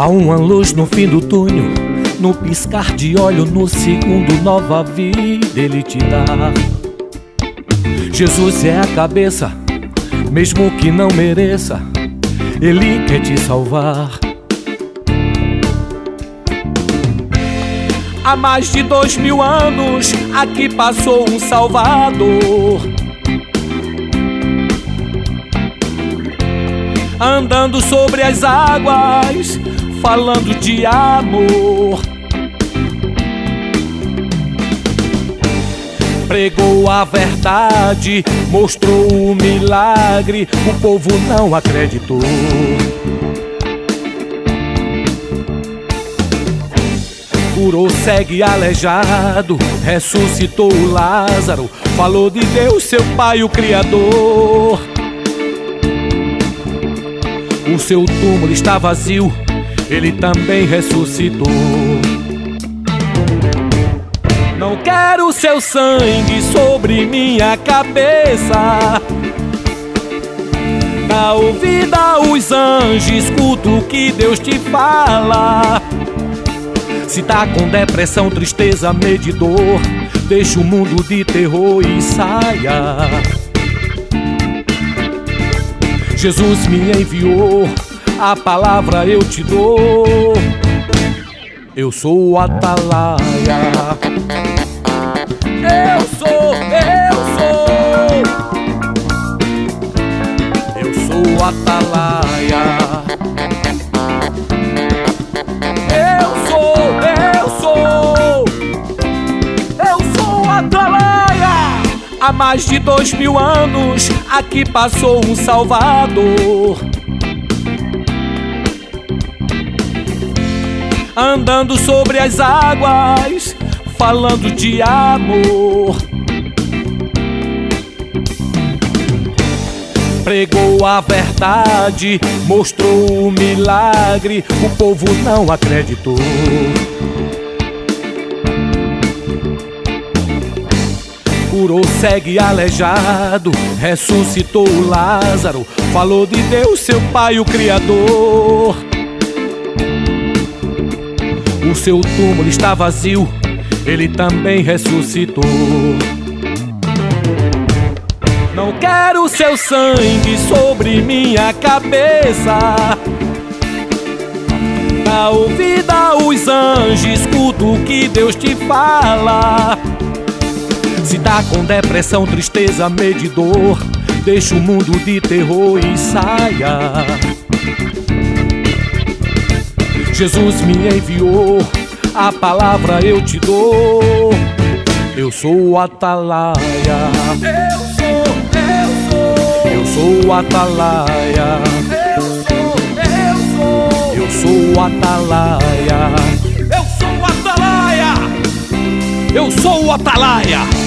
Há uma luz no fim do túnel, no piscar de olho, no segundo nova vida Ele te dá. Jesus é a cabeça, mesmo que não mereça, Ele quer te salvar. Há mais de 2000 anos aqui passou um Salvador, andando sobre as águas, falando de amor. Pregou a verdade, mostrou o milagre, o povo não acreditou. Curou cego e aleijado, ressuscitou o Lázaro, falou de Deus, seu Pai, o Criador. O seu túmulo está vazio, Ele também ressuscitou. Não quero seu sangue sobre minha cabeça. Dá ouvida aos anjos, escuta o que Deus te fala. Se tá com depressão, tristeza, medo e dor, deixa o mundo de terror e saia. Jesus me enviou, a palavra eu te dou. Eu sou o Atalaia. Eu sou o Atalaia. Eu sou o Atalaia. Há mais de 2000 anos aqui passou um Salvador, andando sobre as águas, falando de amor. Pregou a verdade, mostrou o milagre, o povo não acreditou. Curou cego e aleijado, ressuscitou o Lázaro, falou de Deus, seu Pai, o Criador. O seu túmulo está vazio, Ele também ressuscitou. Não quero seu sangue sobre minha cabeça. Dá ouvida aos anjos, escuta o que Deus te fala. Se tá com depressão, tristeza, medo e dor, deixa o mundo de terror e saia. Jesus me enviou, a palavra eu te dou. Eu sou o Atalaia. Eu sou o Atalaia. Eu sou o Atalaia. Eu sou o Atalaia. Eu sou o Atalaia.